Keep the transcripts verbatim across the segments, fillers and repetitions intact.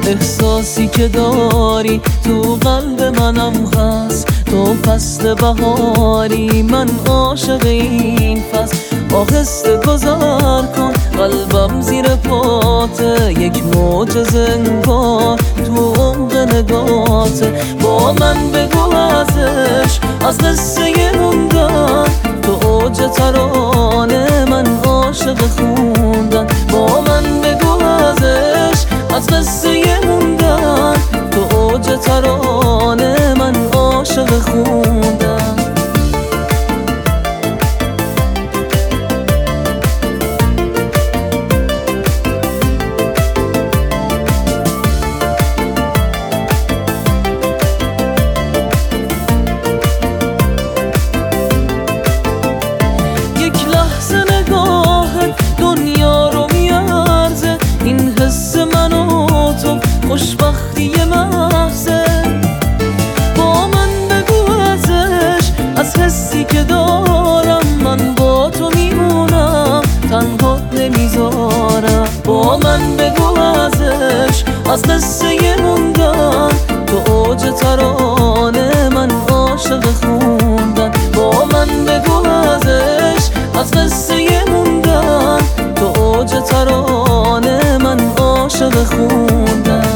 احساسی که داری تو قلب منم هست، تو فصل بهاری من عاشق این فصل. آهسته گذر کن قلبم زیر پاته، یک معجزه انگار تو عمق نگاته. با من بگو ازش، از قصه موندن تو اوج ترانه من عاشق خوندن. با من بگو ازش، از قصه موندن تو اوج ترانه من عاشق خوندن. خوشبختی محضه، با من بگو ازش، از حسی که دارم من با تو میمونم، تنها نمیذارم. با من بگو ازش، از قصه موندن تو اوج ترانه من عاشق خوندن. با من بگو ازش، از قصه موندن تو اوج ترانه من عاشق خوندن.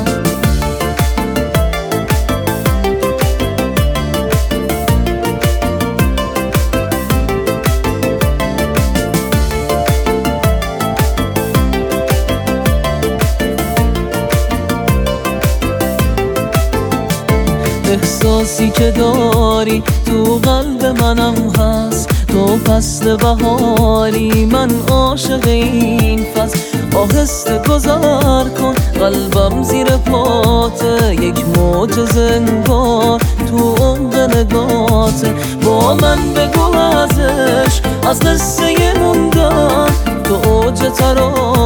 احساسی که داری تو قلب منم هست، تو فصل بهاری من عاشق این فصل. آهسته گذر کن قلبم زیر پاته، یک معجزه انگار تو عمق نگاته. با من بگو ازش، از قصه موندن تو اوج ترانه